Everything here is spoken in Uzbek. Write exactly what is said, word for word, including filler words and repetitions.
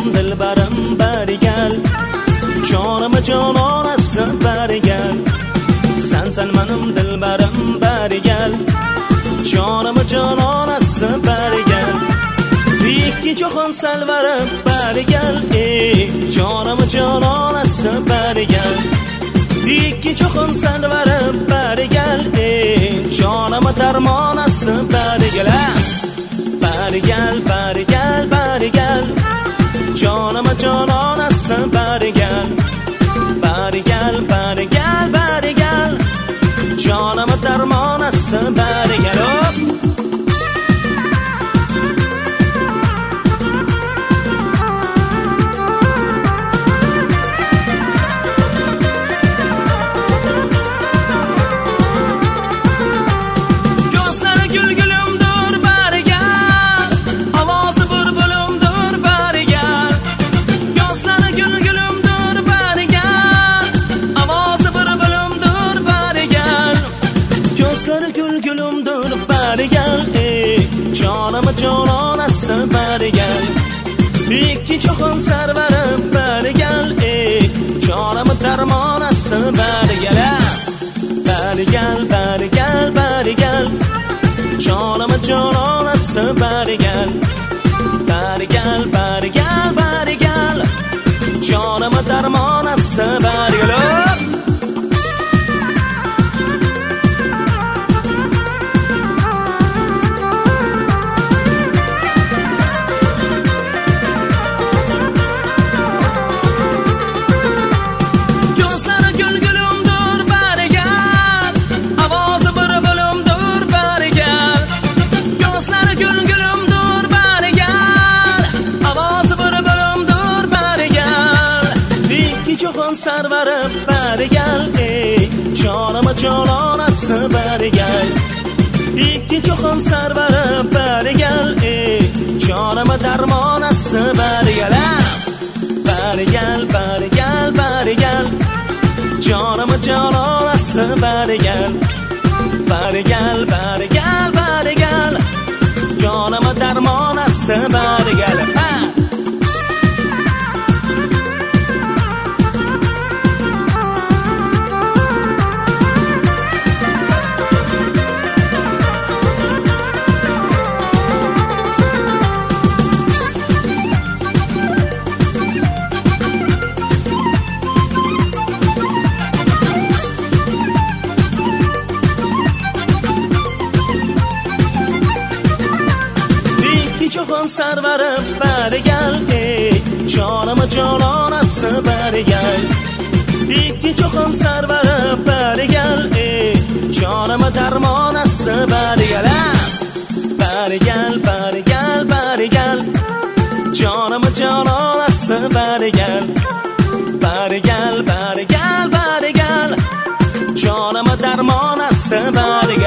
dilbarim bari gal, jonima jononasi bari gal. Sensen benim dilbarim bari gal, jonima jononasi bari gal. Ikki jahon salvari bari gal, ey jonima jononasi bari gal. Ikki jahon salvari bari gal, ey jonima darmonasi bari gal. Bari gal, bari gal, bari gal, jonima jononasi bari gal. Bari gal, bari gal, bari gal, jonima darmonasi bari gal. Jonima jononasi bari gal, ikki jahon sarvari bari gal, ey jonima darmonasi bari gal. Bari gal, bari gal, bari gal, jonima jononasi bari gal. Bari gal, bari gal, bari gal, jonima darmonasi bari gal. Sarvari bari gal, ey jonima jononasi bari gal. Ikki jahon sarvari bari gal, ey jonima darmonasi bari gal. Bari gal, bari gal, bari gal, jonima jononasi bari gal. Bari gal, bari gal, bari gal, jonima darmonasi bari gal. Jahon sarvari bari gal, ey jonima jononasi bari gal. Ikki jahon sarvari bari gal, ey jonima darmonasi bari gal. Bari gal, bari gal, bari gal, jonima jononasi bari gal. Bari gal, bari gal, bari gal, jonima darmonasi bari gal.